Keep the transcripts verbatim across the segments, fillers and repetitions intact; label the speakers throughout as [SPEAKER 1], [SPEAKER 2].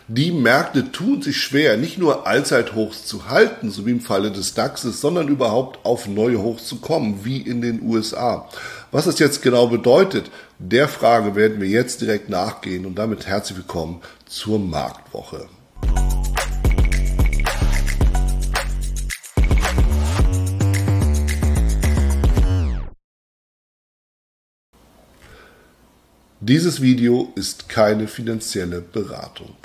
[SPEAKER 1] Die Märkte tun sich schwer, nicht nur Allzeithochs zu halten, so wie im Falle des DAXes, sondern überhaupt auf neue Hochs zu kommen, wie in den U S A. Was das jetzt genau bedeutet, der Frage werden wir jetzt direkt nachgehen und damit herzlich willkommen zur Marktwoche. Dieses Video ist keine finanzielle Beratung.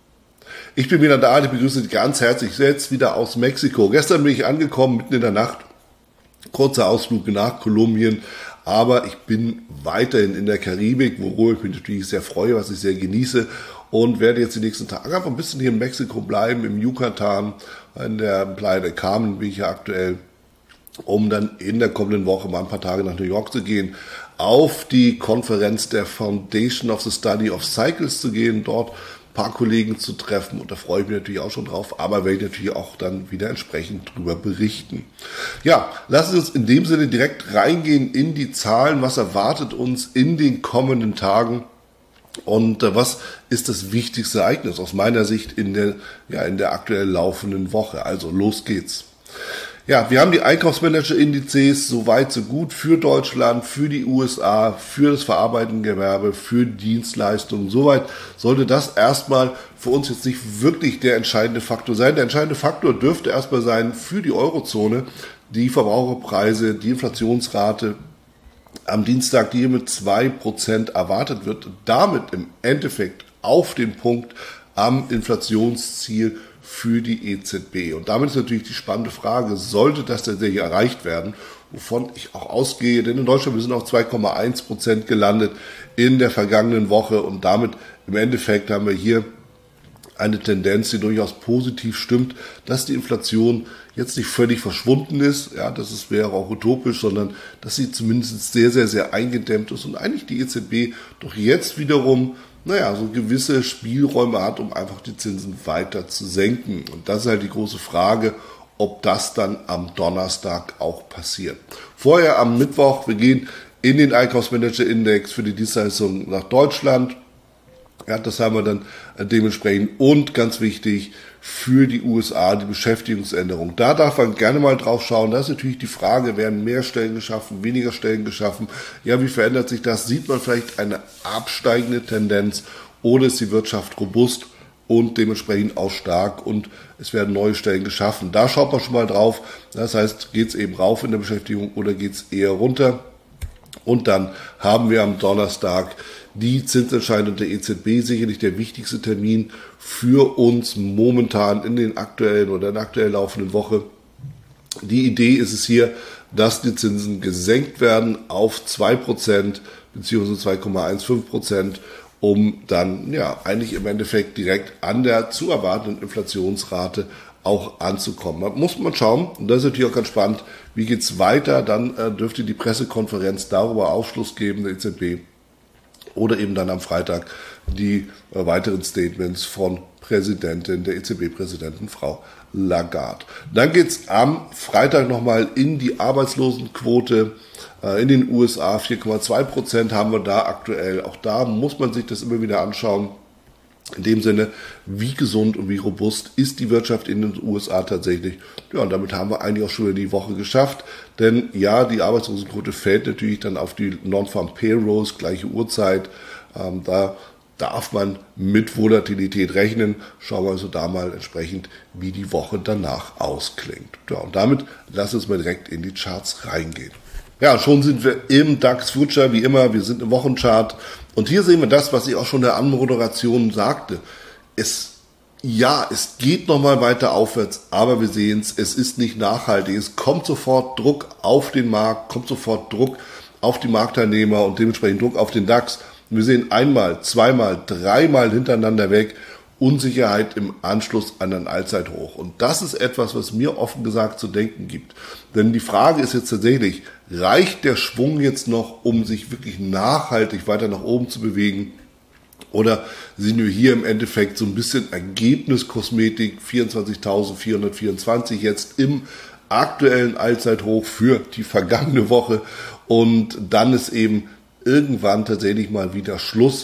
[SPEAKER 1] Ich bin wieder da, ich begrüße dich ganz herzlich, jetzt wieder aus Mexiko. Gestern bin ich angekommen, mitten in der Nacht, kurzer Ausflug nach Kolumbien, aber ich bin weiterhin in der Karibik, worüber ich mich natürlich sehr freue, was ich sehr genieße und werde jetzt die nächsten Tage einfach ein bisschen hier in Mexiko bleiben, im Yucatan, in der Playa del Carmen bin ich ja aktuell, um dann in der kommenden Woche mal ein paar Tage nach New York zu gehen, auf die Konferenz der Foundation of the Study of Cycles zu gehen, dort ein paar Kollegen zu treffen und da freue ich mich natürlich auch schon drauf, aber werde ich natürlich auch dann wieder entsprechend drüber berichten. Ja, lassen Sie uns in dem Sinne direkt reingehen in die Zahlen, was erwartet uns in den kommenden Tagen und äh, was ist das wichtigste Ereignis aus meiner Sicht in der, ja, in der aktuell laufenden Woche. Also los geht's. Ja, wir haben die Einkaufsmanager-Indizes so weit, so gut für Deutschland, für die U S A, für das verarbeitende Gewerbe, für Dienstleistungen. Soweit sollte das erstmal für uns jetzt nicht wirklich der entscheidende Faktor sein. Der entscheidende Faktor dürfte erstmal sein für die Eurozone, die Verbraucherpreise, die Inflationsrate am Dienstag, die hier mit zwei Prozent erwartet wird, damit im Endeffekt auf den Punkt am Inflationsziel für die E Z B. Und damit ist natürlich die spannende Frage, sollte das tatsächlich erreicht werden, wovon ich auch ausgehe, denn in Deutschland wir sind auf zwei Komma eins Prozent gelandet in der vergangenen Woche und damit im Endeffekt haben wir hier eine Tendenz, die durchaus positiv stimmt, dass die Inflation jetzt nicht völlig verschwunden ist, ja, das ist, wäre auch utopisch, sondern dass sie zumindest sehr, sehr, sehr eingedämmt ist und eigentlich die E Z B doch jetzt wiederum naja, so gewisse Spielräume hat, um einfach die Zinsen weiter zu senken. Und das ist halt die große Frage, ob das dann am Donnerstag auch passiert. Vorher am Mittwoch, wir gehen in den Einkaufsmanager-Index für die Dienstleistungen nach Deutschland. Ja, das haben wir dann dementsprechend. Und ganz wichtig, für die U S A die Beschäftigungsänderung. Da darf man gerne mal drauf schauen. Da ist natürlich die Frage, werden mehr Stellen geschaffen, weniger Stellen geschaffen? Ja, wie verändert sich das? Sieht man vielleicht eine absteigende Tendenz oder ist die Wirtschaft robust und dementsprechend auch stark und es werden neue Stellen geschaffen? Da schaut man schon mal drauf. Das heißt, geht es eben rauf in der Beschäftigung oder geht es eher runter? Und dann haben wir am Donnerstag die Zinsentscheidung der E Z B, sicherlich der wichtigste Termin für uns momentan in den aktuellen oder in der aktuell laufenden Woche. Die Idee ist es hier, dass die Zinsen gesenkt werden auf zwei Prozent bzw. zwei Komma fünfzehn Prozent, um dann ja eigentlich im Endeffekt direkt an der zu erwartenden Inflationsrate auch anzukommen. Da muss man schauen, und das ist natürlich auch ganz spannend, wie geht's weiter, dann äh, dürfte die Pressekonferenz darüber Aufschluss geben, der E Z B, oder eben dann am Freitag die äh, weiteren Statements von Präsidentin, der E Z B-Präsidentin Frau Lagarde. Dann geht's am Freitag nochmal in die Arbeitslosenquote äh, in den U S A, vier Komma zwei Prozent haben wir da aktuell. Auch da muss man sich das immer wieder anschauen. In dem Sinne, wie gesund und wie robust ist die Wirtschaft in den U S A tatsächlich? Ja, und damit haben wir eigentlich auch schon wieder die Woche geschafft. Denn ja, die Arbeitslosenquote fällt natürlich dann auf die Non-Farm Payrolls, gleiche Uhrzeit. Ähm, da darf man mit Volatilität rechnen. Schauen wir also da mal entsprechend, wie die Woche danach ausklingt. Ja, und damit lass uns mal direkt in die Charts reingehen. Ja, schon sind wir im DAX Future, wie immer, wir sind im Wochenchart. Und hier sehen wir das, was ich auch schon in der Anmoderation sagte. Es, ja, es geht nochmal weiter aufwärts, aber wir sehen es, es ist nicht nachhaltig. Es kommt sofort Druck auf den Markt, kommt sofort Druck auf die Marktteilnehmer und dementsprechend Druck auf den DAX. Und wir sehen einmal, zweimal, dreimal hintereinander weg Unsicherheit im Anschluss an ein Allzeithoch. Und das ist etwas, was mir offen gesagt zu denken gibt. Denn die Frage ist jetzt tatsächlich, reicht der Schwung jetzt noch, um sich wirklich nachhaltig weiter nach oben zu bewegen? Oder sind wir hier im Endeffekt so ein bisschen Ergebniskosmetik, vierundzwanzigtausendvierhundertvierundzwanzig jetzt im aktuellen Allzeithoch für die vergangene Woche und dann ist eben irgendwann tatsächlich mal wieder Schluss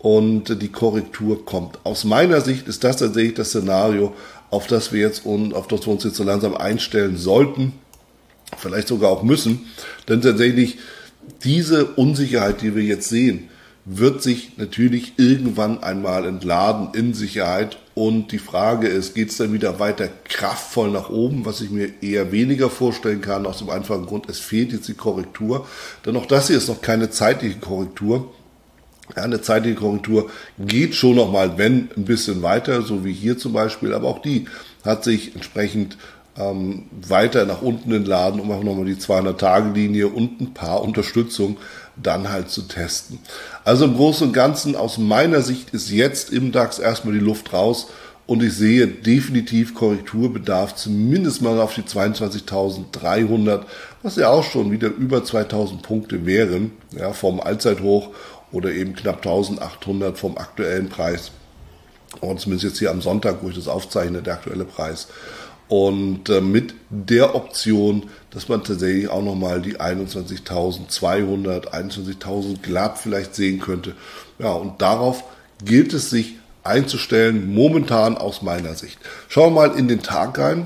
[SPEAKER 1] und die Korrektur kommt. Aus meiner Sicht ist das tatsächlich das Szenario, auf das wir jetzt und auf das wir uns jetzt so langsam einstellen sollten, vielleicht sogar auch müssen, denn tatsächlich diese Unsicherheit, die wir jetzt sehen, wird sich natürlich irgendwann einmal entladen in Sicherheit. Und die Frage ist, geht es dann wieder weiter kraftvoll nach oben, was ich mir eher weniger vorstellen kann, aus dem einfachen Grund, es fehlt jetzt die Korrektur. Denn auch das hier ist noch keine zeitliche Korrektur. Ja, eine zeitliche Korrektur geht schon nochmal, wenn, ein bisschen weiter, so wie hier zum Beispiel, aber auch die hat sich entsprechend ähm, weiter nach unten entladen, um auch nochmal die zweihundert-Tage-Linie und ein paar Unterstützungen dann halt zu testen. Also im Großen und Ganzen, aus meiner Sicht ist jetzt im DAX erstmal die Luft raus und ich sehe definitiv Korrekturbedarf, zumindest mal auf die zweiundzwanzigtausenddreihundert, was ja auch schon wieder über zweitausend Punkte wären, ja, vom Allzeithoch oder eben knapp eintausendachthundert vom aktuellen Preis. Und zumindest jetzt hier am Sonntag, wo ich das aufzeichne, der aktuelle Preis. Und äh, mit der Option, dass man tatsächlich auch nochmal die einundzwanzigtausendzweihundert, einundzwanzigtausend glatt vielleicht sehen könnte. Ja, und darauf gilt es sich einzustellen, momentan aus meiner Sicht. Schauen wir mal in den Tag rein.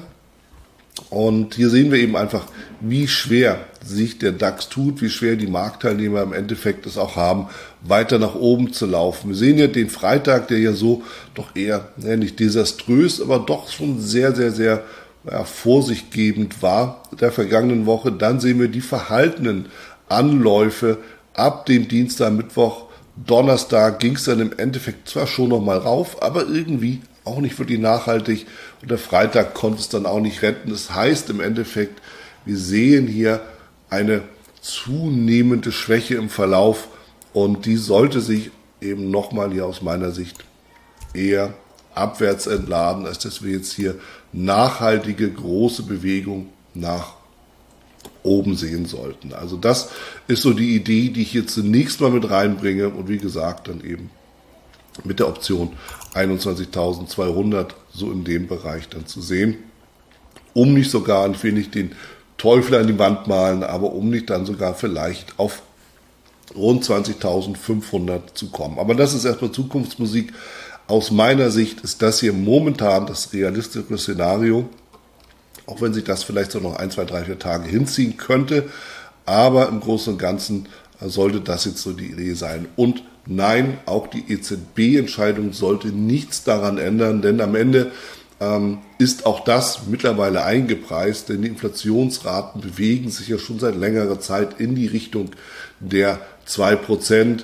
[SPEAKER 1] Und hier sehen wir eben einfach, wie schwer sich der DAX tut, wie schwer die Marktteilnehmer im Endeffekt es auch haben, weiter nach oben zu laufen. Wir sehen ja den Freitag, der ja so doch eher, ja, nicht desaströs, aber doch schon sehr, sehr, sehr ja, vorsichtgebend war der vergangenen Woche. Dann sehen wir die verhaltenen Anläufe ab dem Dienstag, Mittwoch, Donnerstag ging es dann im Endeffekt zwar schon nochmal rauf, aber irgendwie auch nicht wirklich nachhaltig und der Freitag konnte es dann auch nicht retten. Das heißt im Endeffekt, wir sehen hier eine zunehmende Schwäche im Verlauf und die sollte sich eben nochmal hier aus meiner Sicht eher abwärts entladen, als dass wir jetzt hier nachhaltige große Bewegung nach oben sehen sollten. Also das ist so die Idee, die ich hier zunächst mal mit reinbringe und wie gesagt dann eben mit der Option einundzwanzigtausendzweihundert so in dem Bereich dann zu sehen, um nicht sogar, ich will nicht den Teufel an die Wand malen, aber um nicht dann sogar vielleicht auf rund zwanzigtausendfünfhundert zu kommen. Aber das ist erstmal Zukunftsmusik. Aus meiner Sicht ist das hier momentan das realistische Szenario, auch wenn sich das vielleicht so noch ein, zwei, drei, vier Tage hinziehen könnte, aber im Großen und Ganzen sollte das jetzt so die Idee sein. Und nein, auch die E Z B-Entscheidung sollte nichts daran ändern, denn am Ende ähm, ist auch das mittlerweile eingepreist, denn die Inflationsraten bewegen sich ja schon seit längerer Zeit in die Richtung der zwei Prozent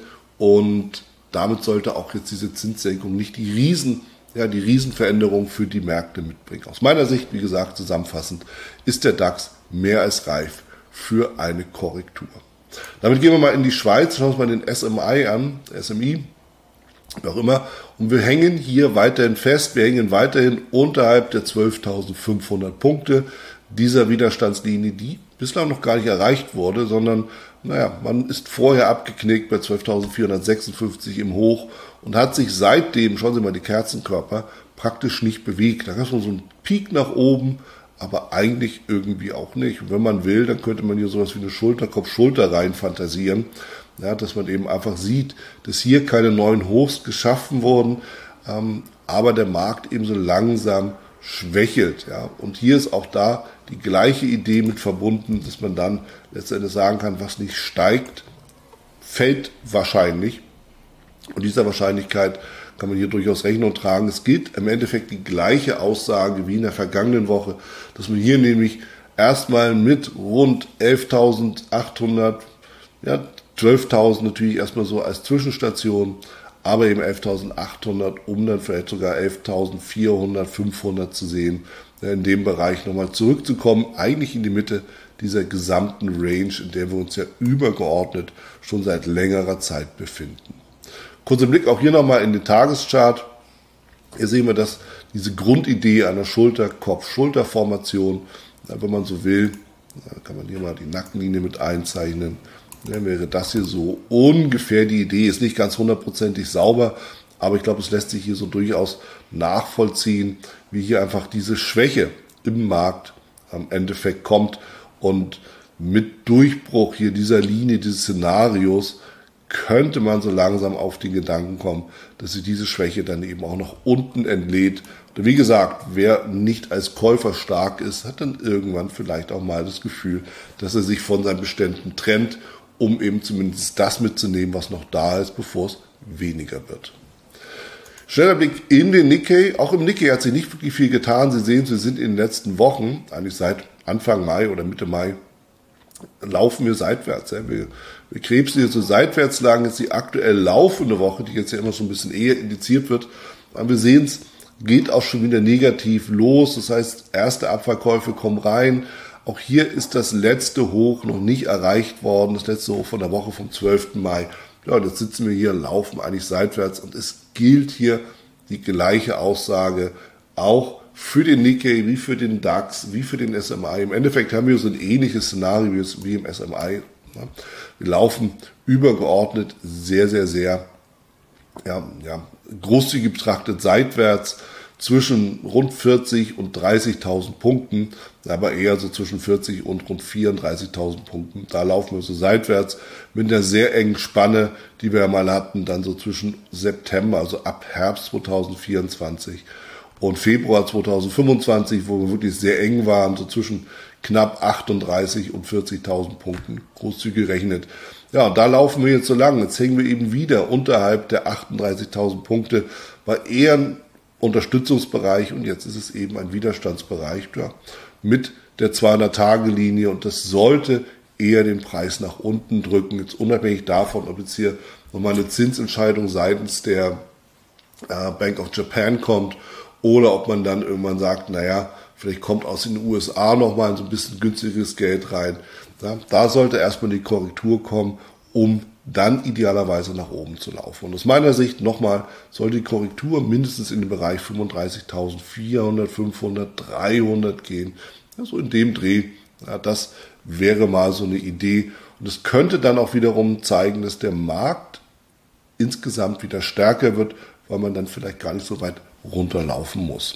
[SPEAKER 1] und damit sollte auch jetzt diese Zinssenkung nicht die Riesen, ja, die Riesenveränderung für die Märkte mitbringen. Aus meiner Sicht, wie gesagt, zusammenfassend, ist der DAX mehr als reif für eine Korrektur. Damit gehen wir mal in die Schweiz, schauen wir uns mal den S M I an, S M I, wie auch immer. Und wir hängen hier weiterhin fest, wir hängen weiterhin unterhalb der zwölftausendfünfhundert Punkte dieser Widerstandslinie, die bislang noch gar nicht erreicht wurde, sondern, naja, man ist vorher abgeknickt bei zwölftausendvierhundertsechsundfünfzig im Hoch und hat sich seitdem, schauen Sie mal die Kerzenkörper, praktisch nicht bewegt. Da gab es mal so einen Peak nach oben, aber eigentlich irgendwie auch nicht. Und wenn man will, dann könnte man hier sowas wie eine Schulterkopf-Schulter rein fantasieren, ja, dass man eben einfach sieht, dass hier keine neuen Hochs geschaffen wurden, ähm, aber der Markt eben so langsam schwächelt. Ja. Und hier ist auch da die gleiche Idee mit verbunden, dass man dann letztendlich sagen kann, was nicht steigt, fällt wahrscheinlich. Und dieser Wahrscheinlichkeit kann man hier durchaus Rechnung tragen. Es gilt im Endeffekt die gleiche Aussage wie in der vergangenen Woche, dass man hier nämlich erstmal mit rund elftausendachthundert, ja, zwölftausend natürlich erstmal so als Zwischenstation, aber eben elftausendachthundert, um dann vielleicht sogar elftausendvierhundert, fünfhundert zu sehen, in dem Bereich nochmal zurückzukommen, eigentlich in die Mitte dieser gesamten Range, in der wir uns ja übergeordnet schon seit längerer Zeit befinden. Kurzer Blick auch hier nochmal in den Tageschart. Hier sehen wir, dass diese Grundidee einer Schulter-Kopf-Schulter-Formation, wenn man so will, da kann man hier mal die Nackenlinie mit einzeichnen, dann wäre das hier so ungefähr die Idee. Ist nicht ganz hundertprozentig sauber, aber ich glaube, es lässt sich hier so durchaus nachvollziehen, wie hier einfach diese Schwäche im Markt am Endeffekt kommt. Und mit Durchbruch hier dieser Linie, dieses Szenarios, könnte man so langsam auf den Gedanken kommen, dass sich diese Schwäche dann eben auch nach unten entlädt. Und wie gesagt, wer nicht als Käufer stark ist, hat dann irgendwann vielleicht auch mal das Gefühl, dass er sich von seinen Beständen trennt, um eben zumindest das mitzunehmen, was noch da ist, bevor es weniger wird. Schneller Blick in den Nikkei. Auch im Nikkei hat sich nicht wirklich viel getan. Sie sehen, Sie sind in den letzten Wochen, eigentlich seit Anfang Mai oder Mitte Mai, laufen wir seitwärts. Ja. Wir, wir krebsen hier so seitwärts lang. Jetzt die aktuell laufende Woche, die jetzt ja immer so ein bisschen eher indiziert wird. Aber wir sehen es, geht auch schon wieder negativ los. Das heißt, erste Abverkäufe kommen rein. Auch hier ist das letzte Hoch noch nicht erreicht worden. Das letzte Hoch von der Woche vom zwölften Mai. Ja, und jetzt sitzen wir hier, laufen eigentlich seitwärts. Und es gilt hier die gleiche Aussage auch für den Nikkei, wie für den DAX, wie für den S M I. Im Endeffekt haben wir so ein ähnliches Szenario wie im S M I. Wir laufen übergeordnet sehr, sehr, sehr ja, ja, großzügig betrachtet seitwärts zwischen rund vierzig und dreißigtausend Punkten, aber eher so zwischen vierzig und rund vierunddreißigtausend Punkten. Da laufen wir so seitwärts mit einer sehr engen Spanne, die wir mal hatten, dann so zwischen September, also ab Herbst zweitausendvierundzwanzig und Februar zweitausendfünfundzwanzig, wo wir wirklich sehr eng waren, so zwischen knapp achtunddreißig und vierzigtausend Punkten, großzügig gerechnet. Ja, und da laufen wir jetzt so lang. Jetzt hängen wir eben wieder unterhalb der achtunddreißigtausend Punkte, war eher ein Unterstützungsbereich und jetzt ist es eben ein Widerstandsbereich, ja, mit der zweihundert-Tage-Linie und das sollte eher den Preis nach unten drücken, jetzt unabhängig davon, ob jetzt hier nochmal eine Zinsentscheidung seitens der äh, Bank of Japan kommt oder ob man dann irgendwann sagt, naja, vielleicht kommt aus den U S A nochmal so ein bisschen günstiges Geld rein. Ja, da sollte erstmal die Korrektur kommen, um dann idealerweise nach oben zu laufen. Und aus meiner Sicht nochmal sollte die Korrektur mindestens in den Bereich fünfunddreißigtausendvierhundert, fünfhundert, dreihundert gehen. Ja, so in dem Dreh, ja, das wäre mal so eine Idee. Und es könnte dann auch wiederum zeigen, dass der Markt insgesamt wieder stärker wird, weil man dann vielleicht gar nicht so weit runterlaufen muss.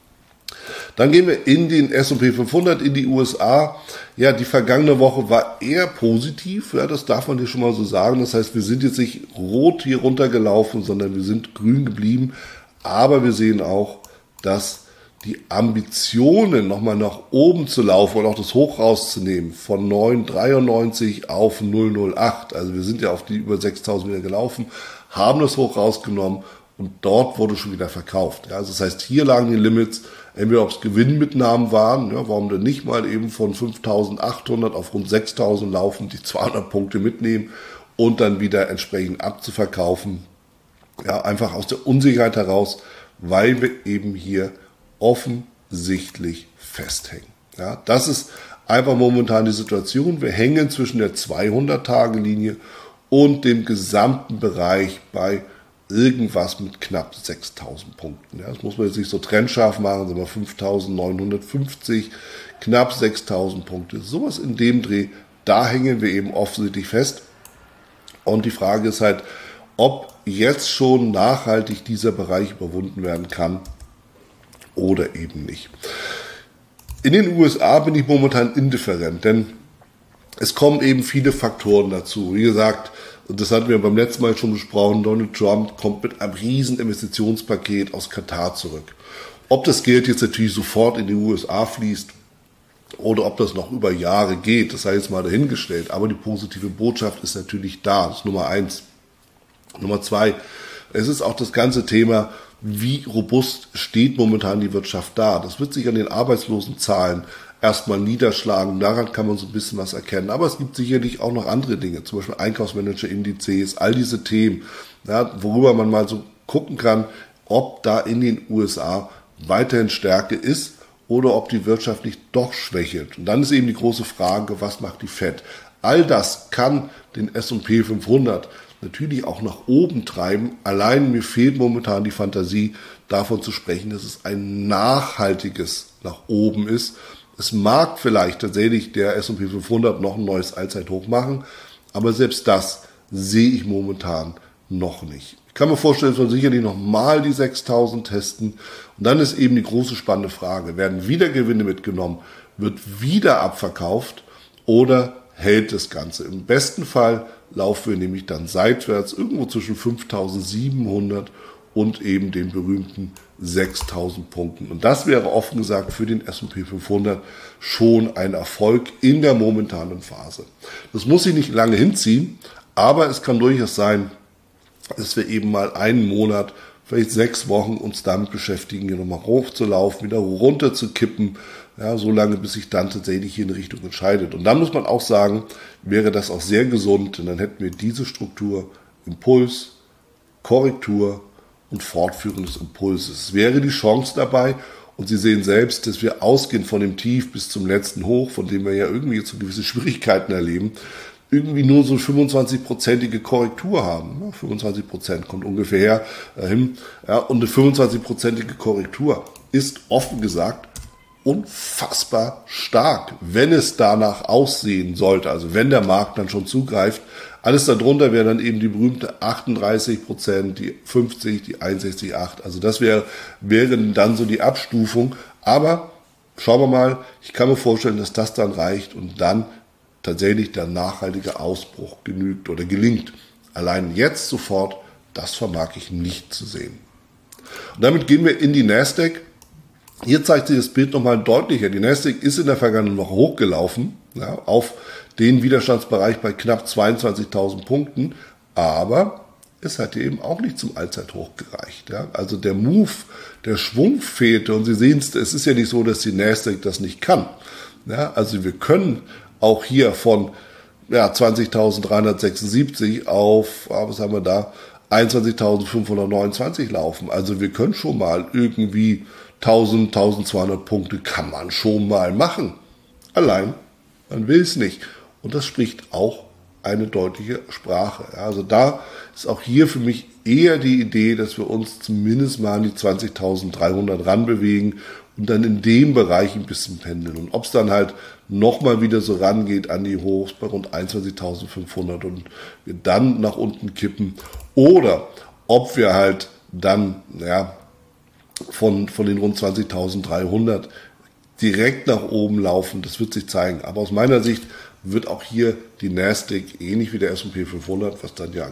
[SPEAKER 1] Dann gehen wir in den S und P fünfhundert, in die U S A. Ja, die vergangene Woche war eher positiv, ja, das darf man hier schon mal so sagen. Das heißt, wir sind jetzt nicht rot hier runtergelaufen, sondern wir sind grün geblieben. Aber wir sehen auch, dass die Ambitionen, nochmal nach oben zu laufen und auch das Hoch rauszunehmen, von neun Komma dreiundneunzig auf null Komma null acht, also wir sind ja auf die über sechstausend wieder gelaufen, haben das Hoch rausgenommen und dort wurde schon wieder verkauft. Ja, also das heißt, hier lagen die Limits, entweder ob es Gewinnmitnahmen waren, ja, warum denn nicht mal eben von fünftausendachthundert auf rund sechstausend laufen, die zweihundert Punkte mitnehmen und dann wieder entsprechend abzuverkaufen. Ja, einfach aus der Unsicherheit heraus, weil wir eben hier offensichtlich festhängen. Ja, das ist einfach momentan die Situation. Wir hängen zwischen der zweihundert-Tage-Linie und dem gesamten Bereich bei irgendwas mit knapp sechstausend Punkten. Ja, das muss man jetzt nicht so trennscharf machen, sind wir fünftausendneunhundertfünfzig, knapp sechstausend Punkte. Sowas in dem Dreh, da hängen wir eben offensichtlich fest. Und die Frage ist halt, ob jetzt schon nachhaltig dieser Bereich überwunden werden kann oder eben nicht. In den U S A bin ich momentan indifferent, denn es kommen eben viele Faktoren dazu. Wie gesagt, und das hatten wir beim letzten Mal schon besprochen, Donald Trump kommt mit einem riesen Investitionspaket aus Katar zurück. Ob das Geld jetzt natürlich sofort in die U S A fließt oder ob das noch über Jahre geht, das sei jetzt mal dahingestellt. Aber die positive Botschaft ist natürlich da, das ist Nummer eins. Nummer zwei, es ist auch das ganze Thema, wie robust steht momentan die Wirtschaft da. Das wird sich an den Arbeitslosenzahlen erstmal niederschlagen. Daran kann man so ein bisschen was erkennen. Aber es gibt sicherlich auch noch andere Dinge, zum Beispiel Einkaufsmanager-Indizes, all diese Themen, ja, worüber man mal so gucken kann, ob da in den U S A weiterhin Stärke ist oder ob die Wirtschaft nicht doch schwächelt. Und dann ist eben die große Frage, was macht die Fed? All das kann den S und P fünfhundert natürlich auch nach oben treiben. Allein mir fehlt momentan die Fantasie, davon zu sprechen, dass es ein nachhaltiges nach oben ist. Es mag vielleicht tatsächlich der S und P fünfhundert noch ein neues Allzeithoch machen, aber selbst das sehe ich momentan noch nicht. Ich kann mir vorstellen, dass wir sicherlich nochmal die sechstausend testen. Und dann ist eben die große spannende Frage, werden wieder Gewinne mitgenommen, wird wieder abverkauft oder hält das Ganze. Im besten Fall laufen wir nämlich dann seitwärts irgendwo zwischen fünftausendsiebenhundert und eben den berühmten sechstausend Punkten. Und das wäre offen gesagt für den S und P fünfhundert schon ein Erfolg in der momentanen Phase. Das muss sich nicht lange hinziehen, aber es kann durchaus sein, dass wir eben mal einen Monat, vielleicht sechs Wochen uns damit beschäftigen, hier nochmal hochzulaufen, wieder runter zu kippen, ja, so lange, bis sich dann tatsächlich hier in Richtung entscheidet. Und dann muss man auch sagen, wäre das auch sehr gesund, denn dann hätten wir diese Struktur, Impuls, Korrektur und Fortführen des Impulses. Es wäre die Chance dabei, und Sie sehen selbst, dass wir ausgehend von dem Tief bis zum letzten Hoch, von dem wir ja irgendwie jetzt so gewisse Schwierigkeiten erleben, irgendwie nur so fünfundzwanzig-prozentige Korrektur haben. fünfundzwanzig Prozent kommt ungefähr hin. Ja, und eine fünfundzwanzig-prozentige Korrektur ist offen gesagt unfassbar stark, wenn es danach aussehen sollte. Also wenn der Markt dann schon zugreift. Alles darunter wäre dann eben die berühmte achtunddreißig Prozent, die fünfzig, die einundsechzig Komma acht. Also das wäre, wäre dann so die Abstufung. Aber schauen wir mal, ich kann mir vorstellen, dass das dann reicht und dann tatsächlich der nachhaltige Ausbruch genügt oder gelingt. Allein jetzt sofort, das vermag ich nicht zu sehen. Und damit gehen wir in die Nasdaq. Hier zeigt sich das Bild nochmal deutlicher. Die Nasdaq ist in der vergangenen Woche hochgelaufen, ja, auf den Widerstandsbereich bei knapp zweiundzwanzigtausend Punkten, aber es hat eben auch nicht zum Allzeithoch gereicht. Ja. Also der Move, der Schwung fehlte und Sie sehen es, es ist ja nicht so, dass die Nasdaq das nicht kann. Ja, also wir können auch hier von ja, zwanzigtausenddreihundertsechsundsiebzig auf, was haben wir da, einundzwanzigtausendfünfhundertneunundzwanzig laufen. Also wir können schon mal irgendwie tausend, tausendzweihundert Punkte kann man schon mal machen. Allein, man will es nicht. Und das spricht auch eine deutliche Sprache. Ja, also da ist auch hier für mich eher die Idee, dass wir uns zumindest mal an die zwanzigtausenddreihundert ranbewegen und dann in dem Bereich ein bisschen pendeln. Und ob es dann halt nochmal wieder so rangeht an die Hochs bei rund einundzwanzigtausendfünfhundert und wir dann nach unten kippen oder ob wir halt dann ja, von, von den rund zwanzigtausenddreihundert direkt nach oben laufen, das wird sich zeigen. Aber aus meiner Sicht wird auch hier die Nasdaq ähnlich wie der S und P fünfhundert, was dann ja,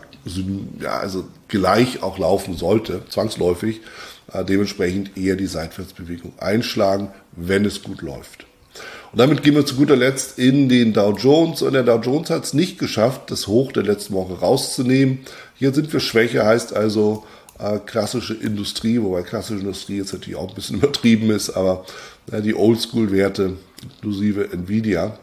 [SPEAKER 1] ja also gleich auch laufen sollte, zwangsläufig, äh, dementsprechend eher die Seitwärtsbewegung einschlagen, wenn es gut läuft. Und damit gehen wir zu guter Letzt in den Dow Jones. Und der Dow Jones hat es nicht geschafft, das Hoch der letzten Woche rauszunehmen. Hier sind wir schwächer, heißt also äh, klassische Industrie, wobei klassische Industrie jetzt natürlich auch ein bisschen übertrieben ist, aber äh, die Oldschool-Werte inklusive Nvidia,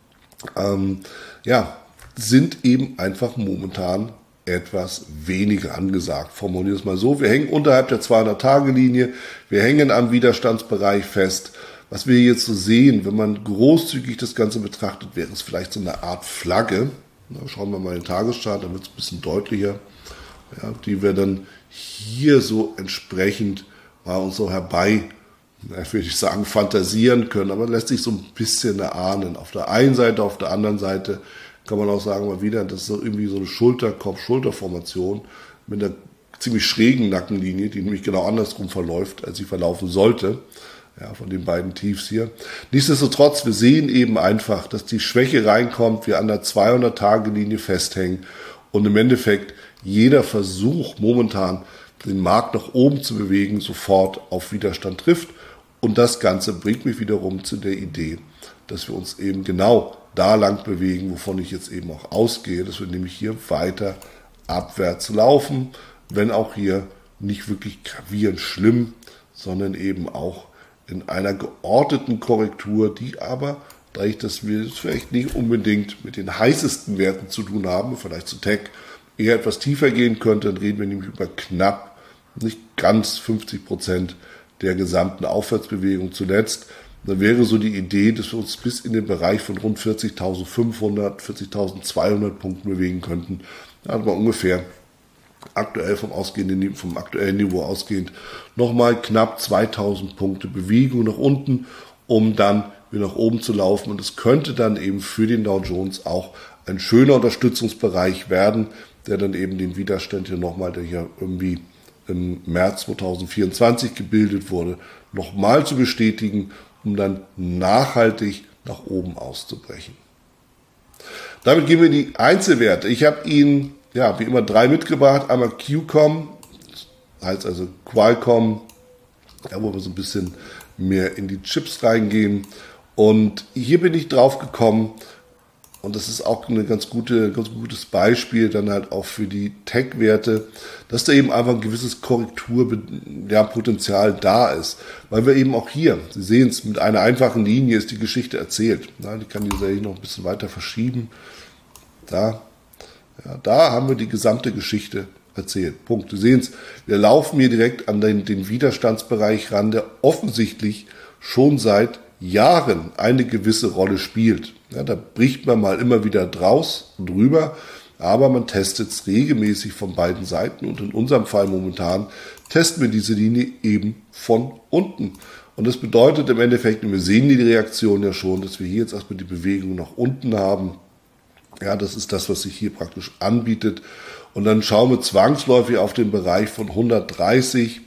[SPEAKER 1] ähm, ja, sind eben einfach momentan etwas weniger angesagt. Formulieren wir es mal so. Wir hängen unterhalb der zweihundert-Tage-Linie, wir hängen am Widerstandsbereich fest. Was wir jetzt so sehen, wenn man großzügig das Ganze betrachtet, wäre es vielleicht so eine Art Flagge. Na, schauen wir mal den Tageschart, dann wird es ein bisschen deutlicher. Ja, die wir dann hier so entsprechend mal uns so herbei, na, würde ich sagen, fantasieren können. Aber lässt sich so ein bisschen erahnen. Auf der einen Seite, auf der anderen Seite kann man auch sagen, mal wieder, das ist so irgendwie so eine Schulter-Kopf-Schulter-Formation mit einer ziemlich schrägen Nackenlinie, die nämlich genau andersrum verläuft, als sie verlaufen sollte. Ja, von den beiden Tiefs hier. Nichtsdestotrotz, wir sehen eben einfach, dass die Schwäche reinkommt, wir an der zweihundert-Tage-Linie festhängen und im Endeffekt jeder Versuch momentan, den Markt nach oben zu bewegen, sofort auf Widerstand trifft. Und das Ganze bringt mich wiederum zu der Idee, dass wir uns eben genau da lang bewegen, wovon ich jetzt eben auch ausgehe, dass wir nämlich hier weiter abwärts laufen, wenn auch hier nicht wirklich gravierend schlimm, sondern eben auch in einer geordneten Korrektur, die aber, dadurch, dass wir es vielleicht nicht unbedingt mit den heißesten Werten zu tun haben, vielleicht zu Tech eher etwas tiefer gehen könnte, dann reden wir nämlich über knapp, nicht ganz fünfzig Prozent der gesamten Aufwärtsbewegung zuletzt. Da wäre so die Idee, dass wir uns bis in den Bereich von rund vierzigtausendfünfhundert, vierzigtausendzweihundert Punkten bewegen könnten. Da hat man ungefähr aktuell vom ausgehenden, vom aktuellen Niveau ausgehend nochmal knapp zweitausend Punkte Bewegung nach unten, um dann wieder nach oben zu laufen. Und es könnte dann eben für den Dow Jones auch ein schöner Unterstützungsbereich werden, der dann eben den Widerstand hier nochmal, der hier irgendwie im März zweitausendvierundzwanzig gebildet wurde, nochmal zu bestätigen, um dann nachhaltig nach oben auszubrechen. Damit gehen wir in die Einzelwerte. Ich habe Ihnen, ja, wie immer drei mitgebracht. Einmal Q-Com, heißt also Qualcomm, ja, wo wir so ein bisschen mehr in die Chips reingehen. Und hier bin ich drauf gekommen, und das ist auch ein ganz, gute, ganz gutes Beispiel dann halt auch für die Tech-Werte, dass da eben einfach ein gewisses Korrekturpotenzial da ist. Weil wir eben auch hier, Sie sehen es, mit einer einfachen Linie ist die Geschichte erzählt. Ja, die kann ich hier noch ein bisschen weiter verschieben. Da, ja, da haben wir die gesamte Geschichte erzählt. Punkt. Sie sehen es, wir laufen hier direkt an den, den Widerstandsbereich ran, der offensichtlich schon seit Jahren eine gewisse Rolle spielt. Ja, da bricht man mal immer wieder draus und drüber, aber man testet es regelmäßig von beiden Seiten und in unserem Fall momentan testen wir diese Linie eben von unten. Und das bedeutet im Endeffekt, und wir sehen die Reaktion ja schon, dass wir hier jetzt erstmal die Bewegung nach unten haben. Ja, das ist das, was sich hier praktisch anbietet. Und dann schauen wir zwangsläufig auf den Bereich von hundertdreißig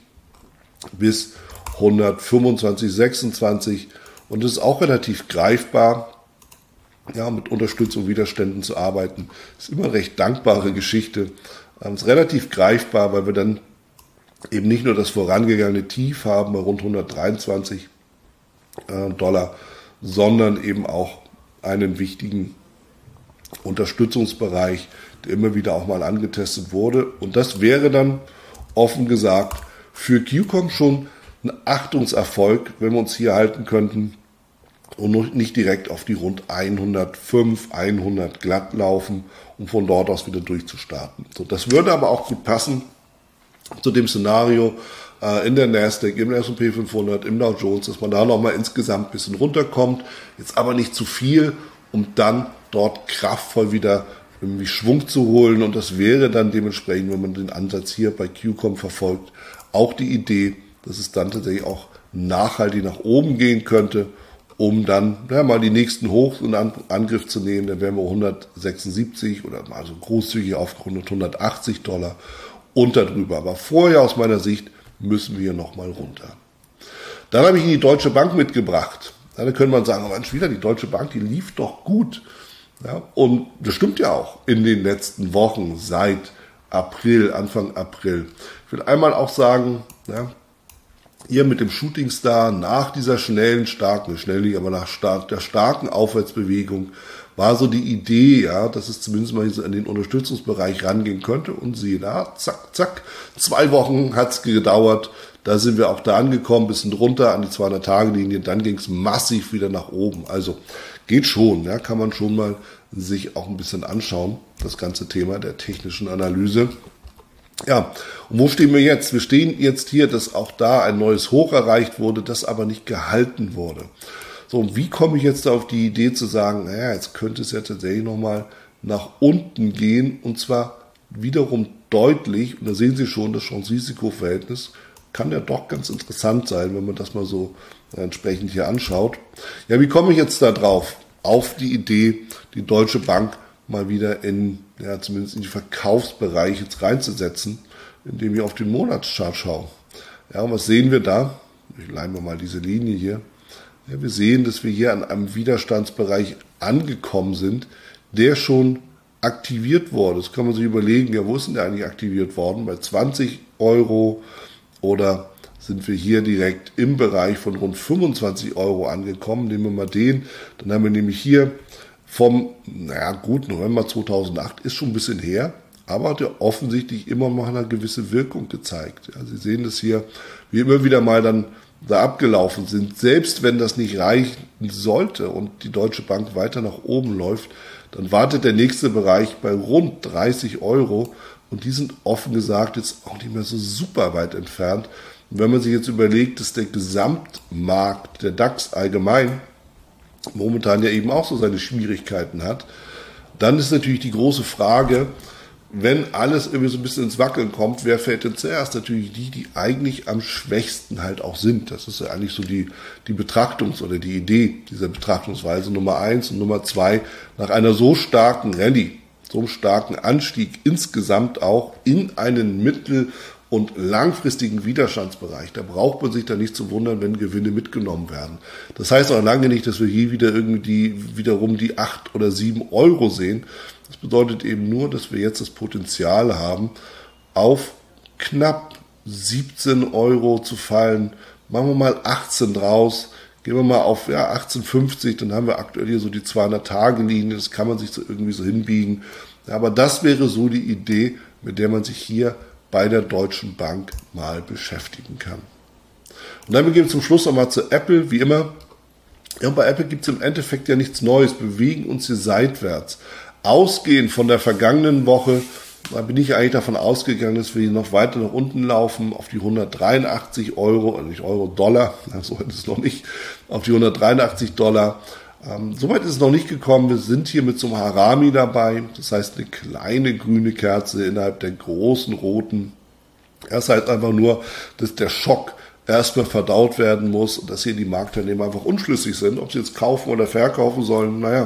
[SPEAKER 1] bis hundertfünfundzwanzig, sechsundzwanzig. Und das ist auch relativ greifbar. Ja, mit Unterstützung, Widerständen zu arbeiten, ist immer eine recht dankbare Geschichte. Ähm, ist relativ greifbar, weil wir dann eben nicht nur das vorangegangene Tief haben bei rund hundertdreiundzwanzig äh, Dollar, sondern eben auch einen wichtigen Unterstützungsbereich, der immer wieder auch mal angetestet wurde. Und das wäre dann, offen gesagt, für Q-Com schon ein Achtungserfolg, wenn wir uns hier halten könnten und nicht direkt auf die rund hundertfünf, hundert glatt laufen, um von dort aus wieder durchzustarten. So, das würde aber auch gut passen zu dem Szenario äh, in der Nasdaq, im S und P fünfhundert, im Dow Jones, dass man da nochmal insgesamt ein bisschen runterkommt, jetzt aber nicht zu viel, um dann dort kraftvoll wieder irgendwie Schwung zu holen. Und das wäre dann dementsprechend, wenn man den Ansatz hier bei Q-Com verfolgt, auch die Idee, dass es dann tatsächlich auch nachhaltig nach oben gehen könnte, um dann ja, mal die nächsten Hochs in Angriff zu nehmen. Dann wären wir hundertsechsundsiebzig oder mal so großzügig aufgerundet hundertachtzig Dollar und darüber. Aber vorher aus meiner Sicht müssen wir nochmal runter. Dann habe ich Ihnen die Deutsche Bank mitgebracht. Ja, da könnte man sagen, Mensch, wieder die Deutsche Bank, die lief doch gut. Ja, und das stimmt ja auch in den letzten Wochen seit April, Anfang April. Ich will einmal auch sagen, ja, hier mit dem Shooting Star nach dieser schnellen, starken, schnell nicht, aber nach stark, der starken Aufwärtsbewegung war so die Idee, ja, dass es zumindest mal so in den Unterstützungsbereich rangehen könnte. Und siehe da, zack, zack, zwei Wochen hat es gedauert. Da sind wir auch da angekommen, bisschen drunter an die zweihundert-Tage-Linie. Dann ging es massiv wieder nach oben. Also geht schon, ja, kann man schon mal sich auch ein bisschen anschauen, das ganze Thema der technischen Analyse. Ja, und wo stehen wir jetzt? Wir stehen jetzt hier, dass auch da ein neues Hoch erreicht wurde, das aber nicht gehalten wurde. So, und wie komme ich jetzt auf die Idee zu sagen, naja, jetzt könnte es ja tatsächlich nochmal nach unten gehen und zwar wiederum deutlich, und da sehen Sie schon, das Chance-Risiko-Verhältnis kann ja doch ganz interessant sein, wenn man das mal so entsprechend hier anschaut. Ja, wie komme ich jetzt da drauf? Auf die Idee, die Deutsche Bank mal wieder in, ja, zumindest in die Verkaufsbereich jetzt reinzusetzen, indem wir auf den Monatschart schauen. Ja, und was sehen wir da? Ich leihen wir mal diese Linie hier. Ja, wir sehen, dass wir hier an einem Widerstandsbereich angekommen sind, der schon aktiviert wurde. Das kann man sich überlegen, ja, wo ist denn der eigentlich aktiviert worden? Bei zwanzig Euro oder sind wir hier direkt im Bereich von rund fünfundzwanzig Euro angekommen. Nehmen wir mal den. Dann haben wir nämlich hier vom, naja gut, November zweitausendacht ist schon ein bisschen her, aber hat ja offensichtlich immer noch eine gewisse Wirkung gezeigt. Ja, Sie sehen das hier, wie immer wieder mal dann da abgelaufen sind. Selbst wenn das nicht reichen sollte und die Deutsche Bank weiter nach oben läuft, dann wartet der nächste Bereich bei rund dreißig Euro und die sind offen gesagt jetzt auch nicht mehr so super weit entfernt. Und wenn man sich jetzt überlegt, dass der Gesamtmarkt, der DAX allgemein, momentan ja eben auch so seine Schwierigkeiten hat, dann ist natürlich die große Frage, wenn alles irgendwie so ein bisschen ins Wackeln kommt, wer fällt denn zuerst? Natürlich die, die eigentlich am schwächsten halt auch sind. Das ist ja eigentlich so die, die Betrachtungs- oder die Idee dieser Betrachtungsweise Nummer eins und Nummer zwei. Nach einer so starken Rallye, so einem starken Anstieg insgesamt auch in einen mittel- und langfristigen Widerstandsbereich, da braucht man sich da nicht zu wundern, wenn Gewinne mitgenommen werden. Das heißt auch lange nicht, dass wir hier wieder irgendwie die, wiederum die acht oder sieben Euro sehen. Das bedeutet eben nur, dass wir jetzt das Potenzial haben, auf knapp siebzehn Euro zu fallen. Machen wir mal achtzehn draus. Gehen wir mal auf ja, achtzehn fünfzig, dann haben wir aktuell hier so die zweihundert-Tage-Linie. Das kann man sich so irgendwie so hinbiegen. Ja, aber das wäre so die Idee, mit der man sich hier bei der Deutschen Bank mal beschäftigen kann. Und dann gehen wir zum Schluss nochmal zu Apple, wie immer. Ja, bei Apple gibt es im Endeffekt ja nichts Neues, bewegen uns hier seitwärts. Ausgehend von der vergangenen Woche, da bin ich eigentlich davon ausgegangen, dass wir hier noch weiter nach unten laufen, auf die hundertdreiundachtzig Euro, also nicht Euro, Dollar, so ist es noch nicht, auf die hundertdreiundachtzig Dollar. Ähm, Soweit ist es noch nicht gekommen. Wir sind hier mit so einem Harami dabei. Das heißt, eine kleine grüne Kerze innerhalb der großen roten. Das heißt einfach nur, dass der Schock erstmal verdaut werden muss und dass hier die Marktteilnehmer einfach unschlüssig sind, ob sie jetzt kaufen oder verkaufen sollen. Naja,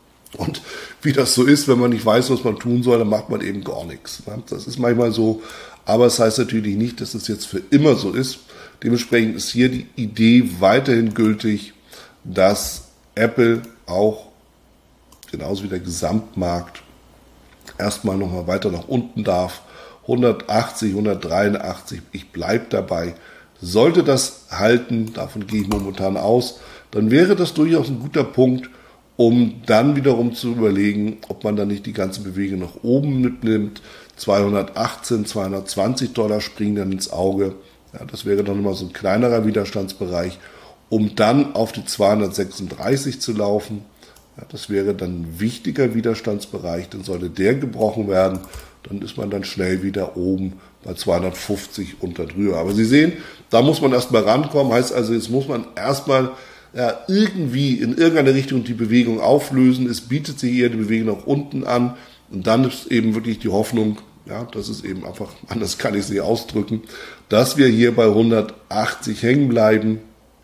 [SPEAKER 1] und wie das so ist, wenn man nicht weiß, was man tun soll, dann macht man eben gar nichts. Das ist manchmal so. Aber es heißt natürlich nicht, dass es jetzt für immer so ist. Dementsprechend ist hier die Idee weiterhin gültig, dass Apple auch, genauso wie der Gesamtmarkt, erstmal nochmal weiter nach unten darf. hundertachtzig, hundertdreiundachtzig, ich bleibe dabei. Sollte das halten, davon gehe ich momentan aus, dann wäre das durchaus ein guter Punkt, um dann wiederum zu überlegen, ob man dann nicht die ganze Bewegung nach oben mitnimmt. zweihundertachtzehn, zweihundertzwanzig Dollar springen dann ins Auge. Ja, das wäre dann immer so ein kleinerer Widerstandsbereich, um dann auf die zweihundertsechsunddreißig zu laufen. Ja, das wäre dann ein wichtiger Widerstandsbereich, dann sollte der gebrochen werden, dann ist man dann schnell wieder oben bei zweihundertfünfzig und darüber. Aber Sie sehen, da muss man erstmal rankommen, heißt also, jetzt muss man erstmal ja, irgendwie in irgendeine Richtung die Bewegung auflösen. Es bietet sich eher die Bewegung nach unten an und dann ist eben wirklich die Hoffnung, ja, das ist eben einfach, anders kann ich es nicht ausdrücken, dass wir hier bei hundertachtzig hängen bleiben.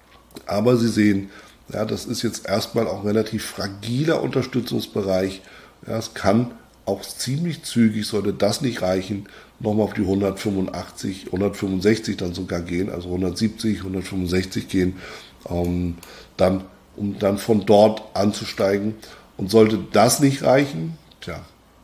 [SPEAKER 1] Aber Sie sehen, ja, das ist jetzt erstmal auch ein relativ fragiler Unterstützungsbereich. Ja, es kann auch ziemlich zügig, sollte das nicht reichen, nochmal auf die hundertfünfundachtzig, hundertfünfundsechzig dann sogar gehen, also hundertsiebzig, hundertfünfundsechzig gehen, ähm, dann, um dann von dort anzusteigen. Und sollte das nicht reichen, tja,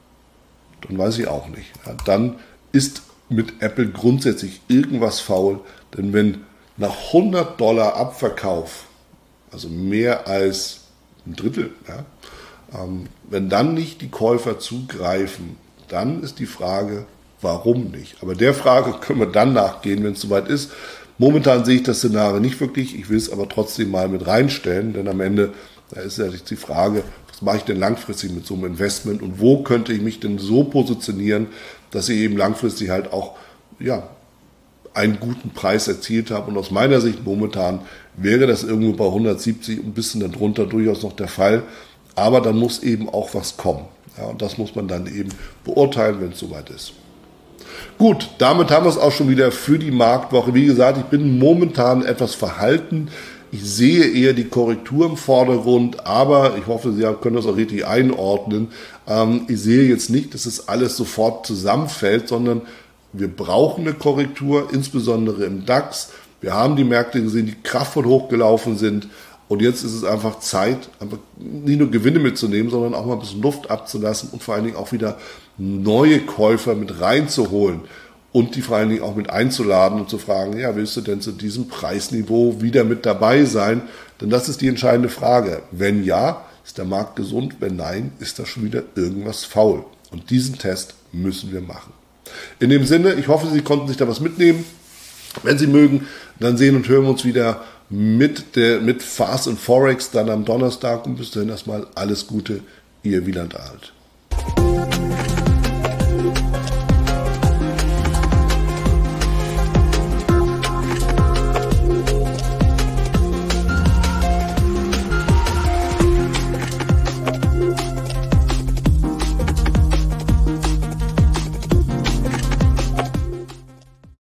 [SPEAKER 1] dann weiß ich auch nicht. Ja, dann ist mit Apple grundsätzlich irgendwas faul, denn wenn nach hundert Dollar Abverkauf, also mehr als ein Drittel, ja, ähm, wenn dann nicht die Käufer zugreifen, dann ist die Frage, warum nicht? Aber der Frage können wir dann nachgehen, wenn es soweit ist. Momentan sehe ich das Szenario nicht wirklich, ich will es aber trotzdem mal mit reinstellen, denn am Ende da ist ja die Frage, was mache ich denn langfristig mit so einem Investment und wo könnte ich mich denn so positionieren, dass ich eben langfristig halt auch, ja, einen guten Preis erzielt habe. Und aus meiner Sicht momentan wäre das irgendwo bei hundertsiebzig und ein bisschen darunter durchaus noch der Fall. Aber dann muss eben auch was kommen. Ja, und das muss man dann eben beurteilen, wenn es soweit ist. Gut, damit haben wir es auch schon wieder für die Marktwoche. Wie gesagt, ich bin momentan etwas verhalten. Ich sehe eher die Korrektur im Vordergrund, aber ich hoffe, Sie können das auch richtig einordnen. Ähm, ich sehe jetzt nicht, dass es alles sofort zusammenfällt, sondern wir brauchen eine Korrektur, insbesondere im DAX. Wir haben die Märkte gesehen, die kraftvoll hochgelaufen sind. Und jetzt ist es einfach Zeit, einfach nicht nur Gewinne mitzunehmen, sondern auch mal ein bisschen Luft abzulassen und vor allen Dingen auch wieder neue Käufer mit reinzuholen und die vor allen Dingen auch mit einzuladen und zu fragen, ja, willst du denn zu diesem Preisniveau wieder mit dabei sein? Denn das ist die entscheidende Frage. Wenn ja, ist der Markt gesund. Wenn nein, ist da schon wieder irgendwas faul. Und diesen Test müssen wir machen. In dem Sinne, ich hoffe, Sie konnten sich da was mitnehmen. Wenn Sie mögen, dann sehen und hören wir uns wieder mit, der, mit Fast and Forex dann am Donnerstag. Und bis dahin erstmal alles Gute, Ihr Wieland Alt.